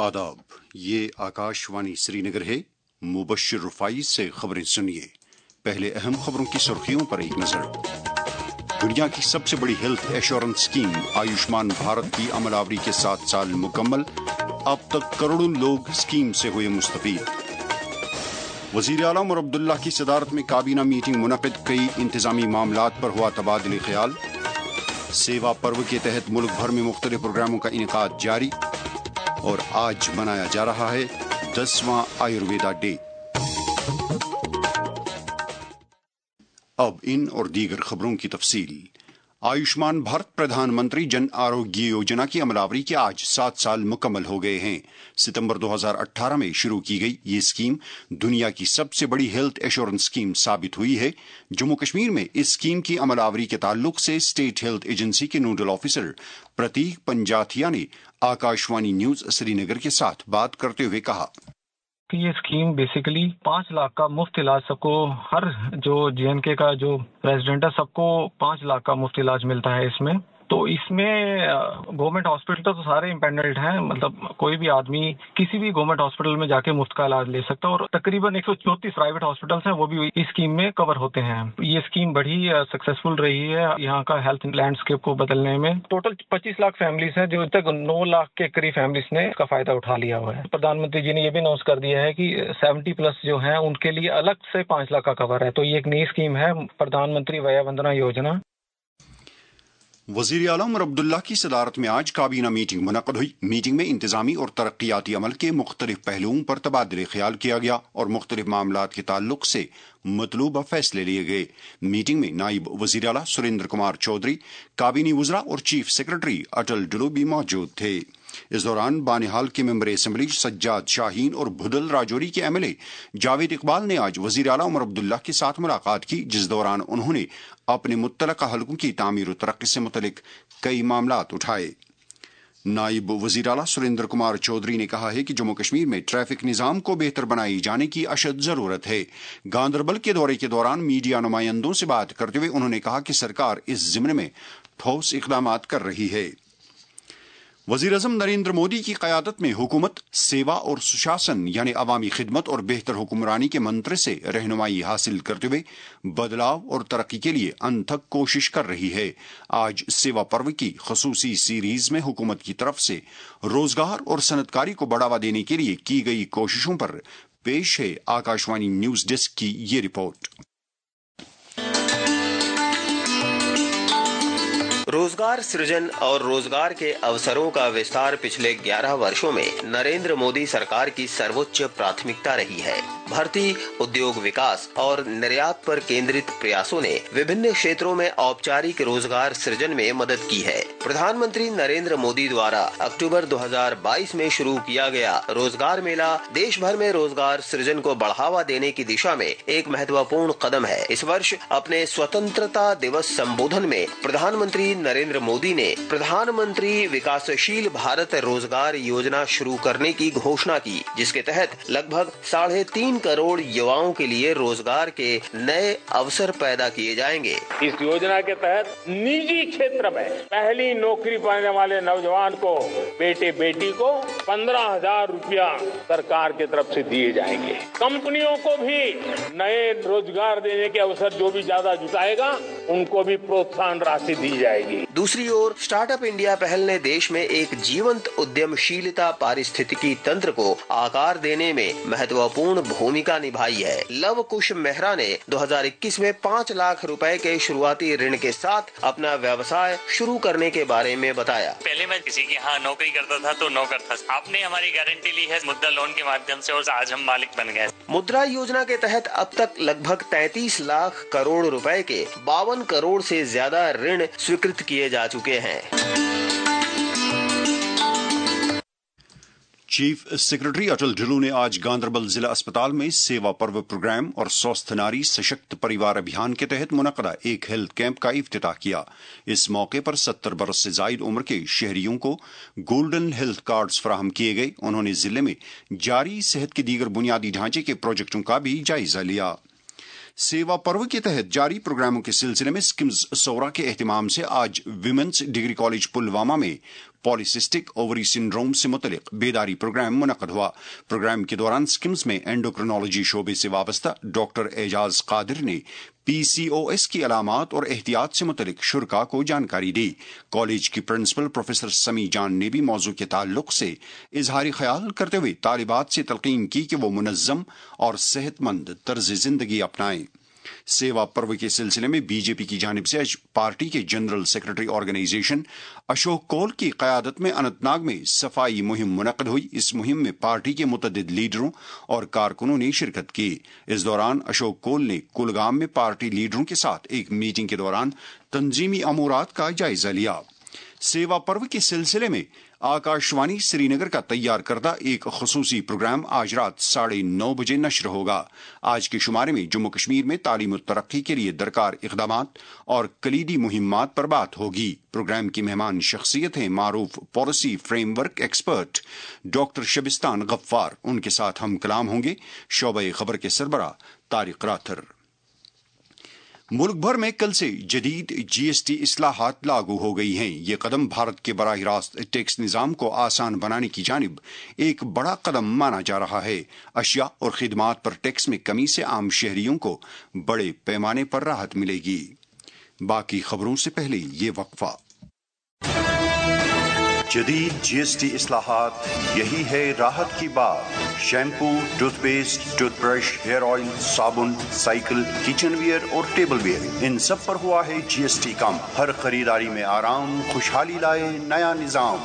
आदाब, ये आकाशवाणी श्रीनगर है। मुबश्शिर रुफाई से खबरें सुनिए। पहले अहम खबरों की सुर्खियों पर एक नजर। दुनिया की सबसे बड़ी health assurance scheme Ayushman Bharat की अमलावरी के 7 साल मुकम्मल। अब तक करोड़ों लोग स्कीम से हुए मुस्तफीद। वजीर आला उमर अब्दुल्ला की सदारत में काबीना मीटिंग मुनक़िद, कई इंतजामी मामलात पर हुआ तबादले ख्याल। सेवा पर्व के तहत मुल्क भर में मुख्तलिफ प्रोग्रामों का इनेकाद जारी। और आज मनाया जा रहा है 10वां आयुर्वेदा डे। अब इन और दीगर खबरों की तफसील। आयुष्मान भारत प्रधानमंत्री जन आरोग्य योजना की अमलावरी के आज 7 साल मुकम्मल हो गए हैं। सितंबर 2018 में शुरू की गई ये स्कीम दुनिया की सबसे बड़ी हेल्थ एश्योरेंस स्कीम साबित हुई है। जम्मू कश्मीर में इस स्कीम की अमलावरी के ताल्लुक से स्टेट हेल्थ एजेंसी के नोडल ऑफिसर प्रतीक पंजाथिया ने आकाशवाणी न्यूज श्रीनगर के साथ बात करते हुए कहा कि ये स्कीम बेसिकली 5 लाख का मुफ्त इलाज सबको, हर जो जेएनके का जो रेजिडेंट है सबको 5 लाख का मुफ्त इलाज मिलता है इसमें। तो इसमें गवर्नमेंट हॉस्पिटल तो सारे इम्पेंडल्ड हैं, मतलब कोई भी आदमी किसी भी गवर्नमेंट हॉस्पिटल में जाके मुफ्त का इलाज ले सकता है। और तकरीबन 134 प्राइवेट हॉस्पिटल्स हैं, वो भी इस स्कीम में कवर होते हैं। ये स्कीम बड़ी सक्सेसफुल रही है यहाँ का हेल्थ लैंडस्केप को बदलने में। टोटल 25 लाख फैमिलीज हैं, जो तक 9 लाख के करीब फैमिलीज ने इसका फायदा उठा लिया हुआ है। प्रधानमंत्री जी ने ये भी अनाउंस कर दिया है कि 70+ जो है उनके लिए अलग से 5 लाख का कवर है। तो ये एक नई स्कीम है, प्रधानमंत्री वया वंदना योजना। वजीर आला उमर अब्दुल्ला की सदारत में आज काबीना मीटिंग मुनक़िद हुई। मीटिंग में इंतजामी और तरक्याती अमल के मुख्तलिफ पहलुओं पर तबादले ख्याल किया गया और मुख्तलिफ मामलात के ताल्लुक से मतलूबा फैसले लिए गए। मीटिंग में नायब वजीर आला सुरेंद्र कुमार चौधरी, काबीनी वज़रा और चीफ सेक्रेटरी अटल डुलू भी मौजूद थे। इस दौरान बानिहाल के मेंबर असेंबली सज्जाद शाहीन और भुदल राजौरी के एमएलए जावेद इकबाल ने आज वजीर आला उमर अब्दुल्ला के साथ मुलाकात की, जिस दौरान उन्होंने अपने मुत्तलका हलकों की तामीर और तरक्की से मुतल्लिक कई मामलात उठाए। नायब वजीर आला सुरेंद्र कुमार चौधरी ने कहा है कि जम्मू कश्मीर में ट्रैफिक निजाम को बेहतर बनाए जाने की अशद जरूरत है। गांदरबल के दौरे के दौरान मीडिया नुमाइंदों से बात करते हुए उन्होंने कहा कि सरकार इस जिम्मे में ठोस इक़दामात कर रही है। वज़ीर-ए-आज़म नरेंद्र मोदी की क़यादत में हुकूमत सेवा और सुशासन यानी अवामी खिदमत और बेहतर हुक्मरानी के मंत्र से रहनुमाई हासिल करते हुए बदलाव और तरक्की के लिए अनथक कोशिश कर रही है। आज सेवा पर्व की खसूसी सीरीज में हुकूमत की तरफ से रोजगार और सनतकारी को बढ़ावा देने के लिए की गई कोशिशों पर पेश है आकाशवाणी न्यूज डेस्क की ये रिपोर्ट। रोजगार सृजन और रोजगार के अवसरों का विस्तार पिछले 11 वर्षों में नरेंद्र मोदी सरकार की सर्वोच्च प्राथमिकता रही है। भर्ती, उद्योग विकास और निर्यात पर केंद्रित प्रयासों ने विभिन्न क्षेत्रों में औपचारिक रोजगार सृजन में मदद की है। प्रधानमंत्री नरेंद्र मोदी द्वारा अक्टूबर 2022 में शुरू किया गया रोजगार मेला देश भर में रोजगार सृजन को बढ़ावा देने की दिशा में एक महत्वपूर्ण कदम है। इस वर्ष अपने स्वतंत्रता दिवस संबोधन में प्रधानमंत्री नरेंद्र मोदी ने प्रधानमंत्री विकासशील भारत रोजगार योजना शुरू करने की घोषणा की, जिसके तहत लगभग 3.5 करोड़ युवाओं के लिए रोजगार के नए अवसर पैदा किए जाएंगे। इस योजना के तहत निजी क्षेत्र में पहली नौकरी पाने वाले नौजवान को, बेटे बेटी को 15,000 रुपया सरकार की तरफ से दिए जाएंगे। कंपनियों को भी नए रोजगार देने के अवसर जो भी ज्यादा जुटाएगा उनको भी प्रोत्साहन राशि दी जाएगी। दूसरी ओर स्टार्टअप इंडिया पहल ने देश में एक जीवंत उद्यमशीलता पारिस्थितिकी तंत्र को आकार देने में महत्वपूर्ण भूमिका निभाई है। लव कुश मेहरा ने 2021 में 5 लाख रुपए के शुरुआती ऋण के साथ अपना व्यवसाय शुरू करने के बारे में बताया। पहले मैं किसी के यहाँ नौकरी करता था तो नौकर था। आपने हमारी गारंटी ली है मुद्रा लोन के माध्यम से और आज हम मालिक बन गए। मुद्रा योजना के तहत अब तक लगभग 33 लाख करोड़ रुपए के 52 करोड़ से ज्यादा ऋण स्वीकृत किए जा चुके हैं। चीफ सेक्रेटरी अटल ढिल्लों ने आज गांदरबल जिला अस्पताल में सेवा पर्व प्रोग्राम और स्वस्थ नारी सशक्त परिवार अभियान के तहत मुनक़दा एक हेल्थ कैंप का इफ्तिताह किया। इस मौके पर 70 बरस से जायद उम्र के शहरियों को गोल्डन हेल्थ कार्ड्स फराहम किए गए। उन्होंने जिले में जारी सेहत के दीगर बुनियादी ढांचे के प्रोजेक्टों का भी जायजा लिया। सेवा पर्व के तहत जारी प्रोग्रामों के सिलसिले में स्किम्स सौरा के एहतिमाम से आज विमेंस डिग्री कॉलेज पुलवामा में पॉलीसिस्टिक ओवरी सिंड्रोम से मुतलिक बेदारी प्रोग्राम मुनक्कद हुआ। प्रोग्राम के दौरान स्किम्स में एंडोक्रिनोलॉजी शोबे से वाबस्ता डॉक्टर एजाज कादिर ने PCOS की अलामात और एहतियात से मुतलिक शुरका को जानकारी दी। कॉलेज की प्रिंसिपल प्रोफेसर समी जान ने भी मौजू के ताल्लुक से इजहारी ख्याल करते हुए तालिबात से तलकीन की कि वो मुनज़्ज़म और सेहतमंद तर्ज जिंदगी अपनाएं। सेवा पर्व के सिलसिले में बीजेपी की जानिब से आज पार्टी के general secretary organisation Ashok Kaul की क़यादत में अनंतनाग में सफाई मुहिम मुनक्कद हुई। इस मुहिम में पार्टी के मुतअद्दिद लीडरों और कारकुनों ने शिरकत की। इस दौरान अशोक कौल ने कुलगाम में पार्टी लीडरों के साथ एक मीटिंग के दौरान तंजीमी अमूरात का जायजा लिया। सेवा पर्व के सिलसिले में आकाशवाणी श्रीनगर का तैयार करदा एक खुसूसी प्रोग्राम आज रात 9:30 बजे नश्र होगा। आज के शुमारे में जम्मू कश्मीर में तालीम और तरक्की के लिए दरकार इक़दामात और कलीदी मुहिम्मात पर बात होगी। प्रोग्राम की मेहमान शख्सियत हैं मारूफ policy framework expert doctor Shabistan Ghaffar. उनके साथ हम कलाम होंगे शोबे खबर के सरबराह तारिक राथर। मुल्क भर में कल से जदीद GST इस्लाहात लागू हो गई हैं। ये कदम भारत के बराह रास्त टैक्स निज़ाम को आसान बनाने की जानिब एक बड़ा कदम माना जा रहा है। अशिया और खिदमात पर टैक्स में कमी से आम शहरियों को बड़े पैमाने पर राहत मिलेगी। बाकी खबरों से पहले ये वक्फा। जदीद GST इस्लाहात, यही है राहत की बात। Shampoo, toothpaste, toothbrush, hair oil, साबुन, साइकिल, किचन वियर और टेबल वियर, इन सब पर हुआ है GST कम। हर खरीदारी में आराम, खुशहाली लाए नया निजाम।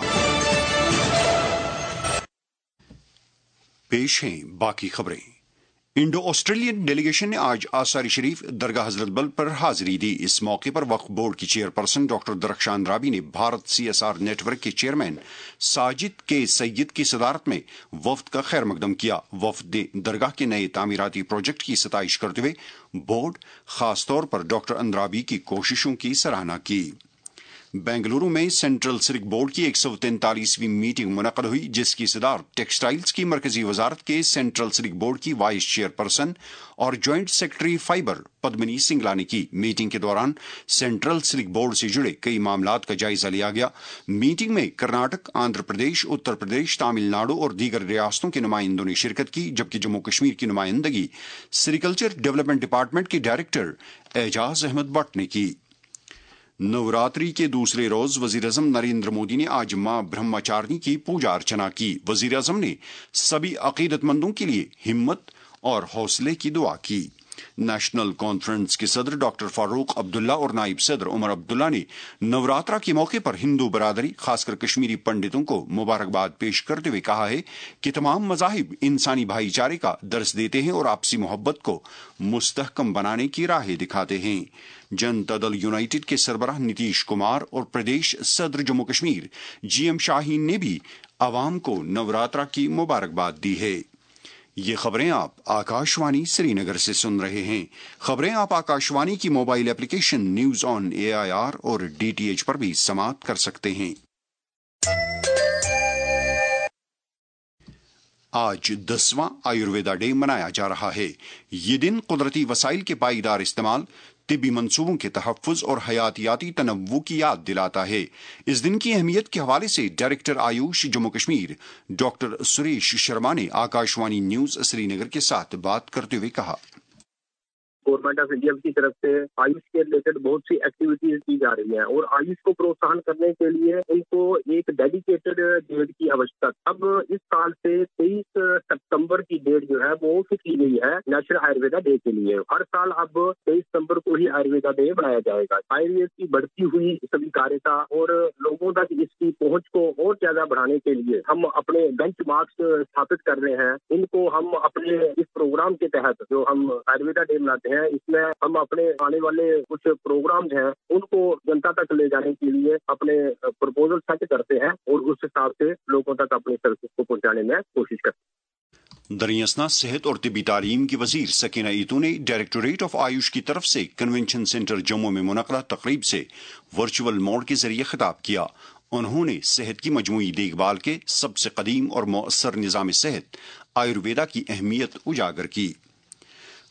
पेश हैं बाकी खबरें। इंडो ऑस्ट्रेलियन डेलीगेशन ने आज आसारी शरीफ दरगाह हजरत बल पर हाजिरी दी। इस मौके पर वक्फ बोर्ड की चेयरपर्सन डॉक्टर दरख्शान राबी ने भारत CSR नेटवर्क के चेयरमैन साजिद के सैयद की सदारत में वफ्द का खैर मकदम किया। वफ्द ने दरगाह के नए तामीराती प्रोजेक्ट की सताइश करते हुए बोर्ड खासतौर पर डॉक्टर अंद्राबी की कोशिशों की सराहना की। बेंगलुरु में सेंट्रल सिल्क बोर्ड की 143वीं मीटिंग मुनक्कद हुई, जिसकी सदारत टेक्सटाइल्स की मरकजी वजारत के सेंट्रल सिल्क बोर्ड की वाइस चेयरपर्सन और joint secretary fibre Padmini Singla ने की। मीटिंग के दौरान सेंट्रल सिल्क बोर्ड से जुड़े कई मामलात का जायजा लिया गया। मीटिंग में कर्नाटक, आंध्र प्रदेश, उत्तर प्रदेश, तमिलनाडु और दीगर रियासतों के नुमाइंदों ने शिरकत की, जबकि जम्मू कश्मीर की नुमाइंदगी सेरिकल्चर डेवलपमेंट डिपार्टमेंट के डायरेक्टर एजाज अहमद भट्ट ने की। नवरात्रि के दूसरे रोज वजीर आजम नरेंद्र मोदी ने आज मां ब्रह्मचारिणी की पूजा अर्चना की। वजीर आजम ने सभी अकीदतमंदों के लिए हिम्मत और हौसले की दुआ की। नेशनल कॉन्फ्रेंस के सदर डॉक्टर फारूक अब्दुल्ला और नायब सदर उमर अब्दुल्ला ने नवरात्रा के मौके पर हिंदू बरादरी, खासकर कश्मीरी पंडितों को मुबारकबाद पेश करते हुए कहा है कि तमाम मज़ाहिब इंसानी भाईचारे का दर्स देते हैं और आपसी मोहब्बत को मुस्तहकम बनाने की राहें दिखाते हैं। जनता दल यूनाइटेड के सरबराह नीतीश कुमार और प्रदेश सदर जम्मू कश्मीर GM शाहीन ने भी आवाम को नवरात्रा की मुबारकबाद दी है। ये खबरें आप आकाशवाणी श्रीनगर से सुन रहे हैं। खबरें आप आकाशवाणी की mobile application news on AIR और DTH पर भी समाप्त कर सकते हैं। आज 10वां आयुर्वेदा डे मनाया जा रहा है। ये दिन कुदरती वसाइल के पायदार इस्तेमाल, तिब्बी मंसूबों के तहफ़्फ़ुज़ और हयातियाती तनव्वु की याद दिलाता है। इस दिन की अहमियत के हवाले से डायरेक्टर आयुष जम्मू कश्मीर डॉक्टर सुरेश शर्मा ने आकाशवाणी न्यूज श्रीनगर के साथ बात करते हुए कहा, गवर्नमेंट ऑफ इंडिया की तरफ से आयुष के रिलेटेड बहुत सी एक्टिविटीज की जा रही हैं और आयुष को प्रोत्साहन करने के लिए उनको एक डेडिकेटेड डेट की आवश्यकता। अब इस साल से 23 सितंबर की डेट जो है वो फिक्स की गई है नेशनल आयुर्वेदा डे के लिए। हर साल अब 23 सितंबर को ही आयुर्वेदा डे बनाया जाएगा। आयुर्वेद की बढ़ती हुई स्वीकार्यता और लोगों तक इसकी पहुंच को और ज्यादा बढ़ाने के लिए हम अपने बेंचमार्क्स स्थापित कर रहे हैं। इनको हम अपने इस प्रोग्राम के तहत जो हम आयुर्वेदा डे मनाते हैं इसमें हम अपने आने वाले कुछ प्रोग्राम्स हैं उनको जनता तक ले जाने के लिए अपने प्रपोजल सेट करते हैं और उस हिसाब से लोगों तक अपनी सर्विस को पहुंचाने में कोशिश करते हैं। दरियासना सेहत और तिब्बी तालीम की वजीर सकीना ईतू ने डायरेक्टोरेट ऑफ आयुष की तरफ से कन्वेंशन सेंटर जम्मू में मुनक़दा तकरीब से वर्चुअल मोड के जरिए खिताब किया। उन्होंने सेहत की मजमूई देखभाल के सबसे कदीम और मौसर निज़ाम सेहत आयुर्वेदा की अहमियत उजागर की।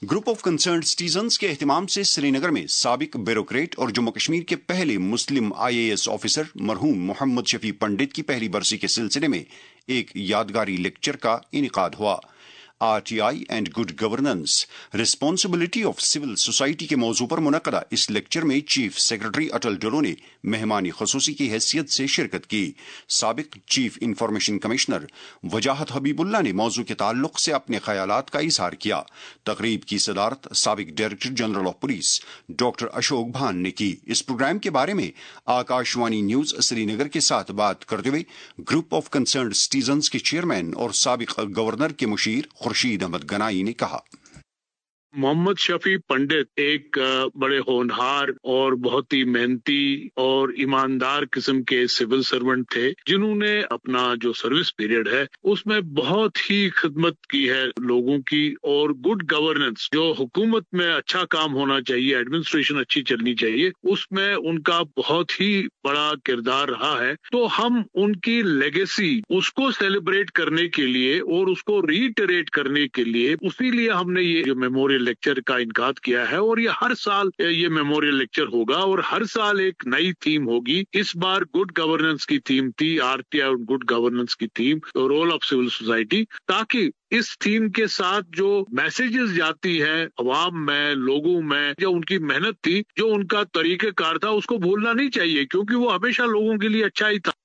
ग्रुप ऑफ कंसर्न्ड सिटीजन्स के एहतमाम से श्रीनगर में साबिक ब्यूरोक्रेट और जम्मू कश्मीर के पहले मुस्लिम IAS ऑफिसर मरहूम मोहम्मद शफी पंडित की पहली बरसी के सिलसिले में एक यादगारी लेक्चर का इनेकाद हुआ। RTI and good governance, responsibility of civil society के मौजू पर मुनक्कदा इस लेक्चर में चीफ सेक्रेटरी अटल डुल्लो ने मेहमानी खसूसी की हैसियत से शिरकत की। साबिक चीफ इंफॉर्मेशन कमिश्नर वजाहत हबीबुल्ला ने मौजू के ताल्लुक से अपने ख्यालात का इजहार किया। तकरीब की सदारत साबिक director general of police doctor Ashok Bhan ने की। इस प्रोग्राम के बारे में आकाशवाणी न्यूज श्रीनगर के साथ बात करते हुए ग्रुप ऑफ कंसर्न्ड सिटीजन्स के चेयरमैन और साबिक गवर्नर के मुशीर खुर्शीद अहमद गनाई ने कहा, मोहम्मद शफी पंडित एक बड़े होनहार और बहुत ही मेहनती और ईमानदार किस्म के सिविल सर्वेंट थे, जिन्होंने अपना जो सर्विस पीरियड है उसमें बहुत ही खिदमत की है लोगों की। और गुड गवर्नेंस, जो हुकूमत में अच्छा काम होना चाहिए, एडमिनिस्ट्रेशन अच्छी चलनी चाहिए, उसमें उनका बहुत ही बड़ा किरदार रहा है। तो हम उनकी लेगेसी उसको सेलिब्रेट करने के लिए और उसको रीइटरेट करने के लिए इसीलिए हमने ये जो मेमोरियल लेक्चर का इनकाद किया है। और ये हर साल ये मेमोरियल लेक्चर होगा और हर साल एक नई थीम होगी। इस बार गुड गवर्नेंस की थीम थी, RTI और गुड गवर्नेंस की theme role of civil society, ताकि इस थीम के साथ जो मैसेजेस जाती है अवाम में, लोगों में, जो उनकी मेहनत थी, जो उनका तरीक़ेकार था, उसको भूलना नहीं चाहिए, क्योंकि वो हमेशा लोगों के लिए अच्छा ही था।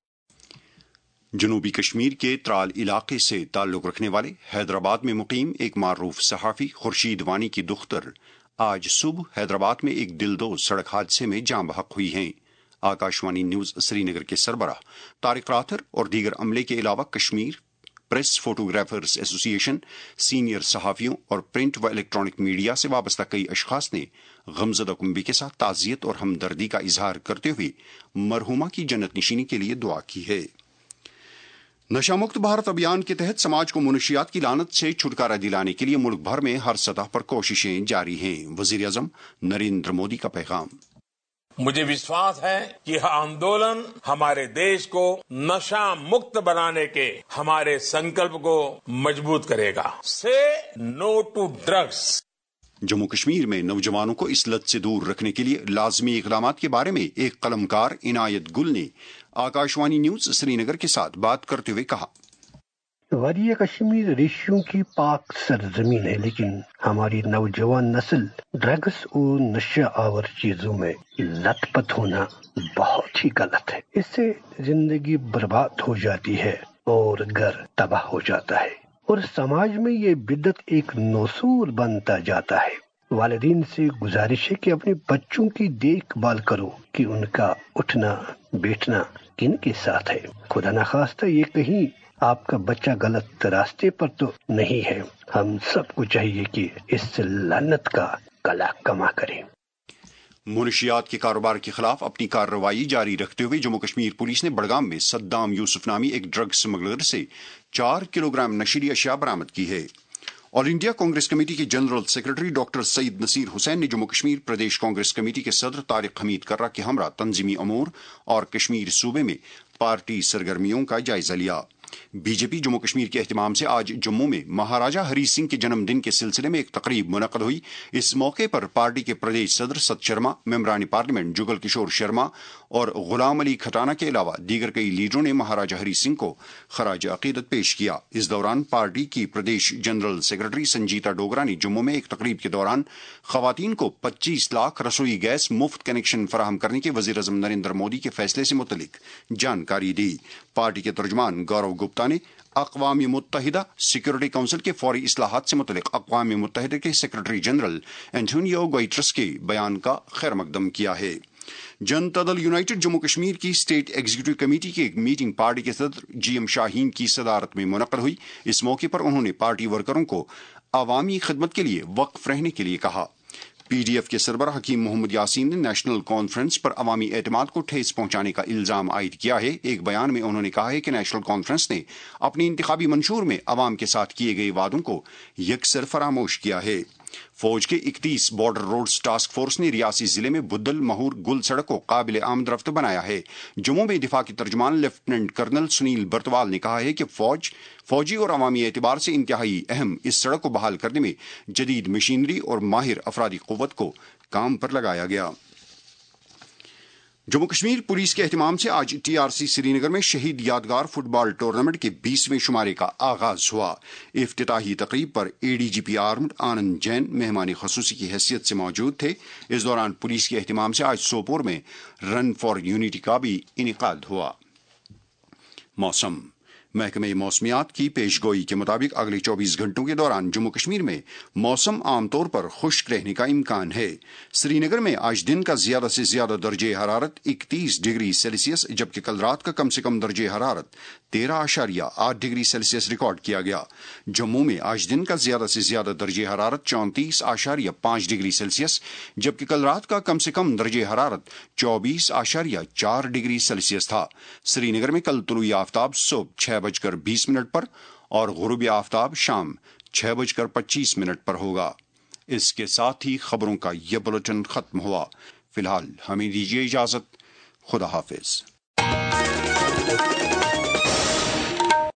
जनूबी कश्मीर के त्राल इलाके से ताल्लुक रखने वाले हैदराबाद में मुकीम एक मारूफ सहाफ़ी खुर्शीद वानी की दुख्तर आज सुबह हैदराबाद में एक दिलदोज सड़क हादसे में जाँ बहक हुई हैं। आकाशवाणी न्यूज श्रीनगर के सरबराह तारिक राथर और दीगर अमले के अलावा Kashmir press photographers association, senior सहाफ़ियों और प्रिंट व इलेक्ट्रॉनिक मीडिया से वाबस्ता कई अशखास ने गमज़दा कुंबी के साथ ताज़ियत और हमदर्दी का इजहार करते हुए मरहुमा की जन्नत नशीनी के लिए दुआ की है। नशा मुक्त भारत अभियान के तहत समाज को मुनशियात की लानत से छुटकारा दिलाने के लिए मुल्क भर में हर सतह पर कोशिशें जारी हैं। वजीर आज़म नरेंद्र मोदी का पैगाम, मुझे विश्वास है कि यह आंदोलन हमारे देश को नशा मुक्त बनाने के हमारे संकल्प को मजबूत करेगा। से no to drugs. Jammu Kashmir में नौजवानों को इस लत से दूर रखने के लिए लाजमी इक़दामात के बारे में एक कलमकार इनायत गुल ने आकाशवाणी न्यूज श्रीनगर के साथ बात करते हुए कहा, वादिया कश्मीर ऋषियों की पाक सरजमीन है, लेकिन हमारी नौजवान नस्ल ड्रग्स और नशा आवर चीजों में लतपत होना बहुत ही गलत है। इससे जिंदगी बर्बाद हो जाती है और घर तबाह हो जाता है और समाज में ये बिदत एक नसूल बनता जाता है। वालिदीन से गुजारिश है कि अपने बच्चों की देखभाल करो कि उनका उठना बैठना किन के साथ है। खुदा न खास्ता ये कहीं आपका बच्चा गलत रास्ते पर तो नहीं है। हम सबको चाहिए कि इस लानत का कला कमा करें। मुनशियात के कारोबार के खिलाफ अपनी कार्रवाई जारी रखते हुए जम्मू कश्मीर पुलिस ने बड़गाम में सद्दाम यूसुफ नामी एक ड्रग स्मगलर से 4 किलोग्राम नशीली अशिया बरामद की है। ऑल इंडिया कांग्रेस कमेटी के general secretary doctor Syed Naseer Hussain ने जम्मू कश्मीर प्रदेश कांग्रेस कमेटी के सदर तारिक हमीद कर्रा के हमरा तंजीमी अमूर और कश्मीर सूबे में पार्टी सरगर्मियों का जायजा लिया। बीजेपी जम्मू कश्मीर के एहतमाम से आज जम्मू में महाराजा हरी सिंह के जन्मदिन के सिलसिले में एक तकरीब मुनक़द हुई। इस मौके पर पार्टी के प्रदेश सदर सत शर्मा, मेंबरान पार्लियामेंट जुगल किशोर शर्मा और गुलाम अली खटाना के अलावा दीगर कई लीडरों ने महाराजा हरी सिंह को खराज अकीदत पेश किया। इस दौरान पार्टी की प्रदेश जनरल सेक्रेटरी संजीता डोगरा ने जम्मू में एक तकरीब के दौरान खवातीन को 25 लाख रसोई गैस मुफ्त कनेक्शन फराहम करने के वजीर आज़म नरेंद्र मोदी के फैसले से मुतल्लिक जानकारी दी। पार्टी के तर्जुमान गौरव गुप्ता ने अक़वाम मुत्तहिदा सिक्योरिटी काउंसिल के फौरी इस्लाहात से मुतल्लिक अक़वाम मुत्तहिदा के सेक्रेटरी जनरल एंटोनियो गुटेरेस के बयान का खैर मकदम किया है। जनता दल यूनाइटेड जम्मू कश्मीर की स्टेट एग्जीक्यूटिव कमेटी की एक मीटिंग पार्टी के सदर GM शाहीन की सदारत में मुनक़्क़द हुई। इस मौके पर उन्होंने पार्टी वर्करों को अवामी खिदमत के लिए वक्फ रहने के लिए कहा। PDF के सरबराह हकीम मोहम्मद यासीन ने नेशनल कॉन्फ्रेंस पर अवामी एतमाद को ठेस पहुंचाने का इल्जाम आयद किया है। एक बयान में उन्होंने कहा है कि नेशनल कॉन्फ्रेंस ने अपनी इंतखाबी मंशूर में अवाम के साथ किए गए वादों को यकसर फरामोश किया है। فوج کے 31 بارڈر روڈز ٹاسک فورس نے ریاسی ضلع میں بدل مہور گل سڑک کو قابل آمد رفت بنایا ہے۔ جموں میں دفاع کے ترجمان لیفٹیننٹ کرنل سنیل برتوال نے کہا ہے کہ فوجی اور عوامی اعتبار سے انتہائی اہم اس سڑک کو بحال کرنے میں جدید مشینری اور ماہر افرادی قوت کو کام پر لگایا گیا۔ جموں کشمیر پولیس کے اہتمام سے آج TRC سری نگر میں شہید یادگار فٹ بال ٹورنامنٹ کے 20ویں شمارے کا آغاز ہوا۔ افتتاحی تقریب پر ADGP آرمڈ آنند جین مہمان خصوصی کی حیثیت سے موجود تھے۔ اس دوران پولیس کے اہتمام سے آج سوپور میں رن فار یونٹی کا بھی انعقاد ہوا۔ موسم۔ محکمہ موسمیات کی پیش گوئی کے مطابق اگلے 24 گھنٹوں کے دوران جموں کشمیر میں موسم عام طور پر خشک رہنے کا امکان ہے۔ سری نگر میں آج دن کا زیادہ سے زیادہ درجہ حرارت 31 ڈگری سیلسیس جبکہ کل رات کا کم سے کم درجہ حرارت 13.8 ڈگری سیلسیس ریکارڈ کیا گیا۔ جموں میں آج دن کا زیادہ سے زیادہ درجہ حرارت 34.5 ڈگری سیلسیس جبکہ کل رات کا کم سے کم درجہ حرارت 24.4 ڈگری سیلسیس تھا۔ سری نگر میں کل طلوع آفتاب صبح 6:20 پر اور غروب آفتاب شام 6:25 پر ہوگا۔ اس کے ساتھ ہی خبروں کا یہ بلٹن ختم ہوا۔ فی الحال ہمیں دیجیے اجازت۔ خدا حافظ۔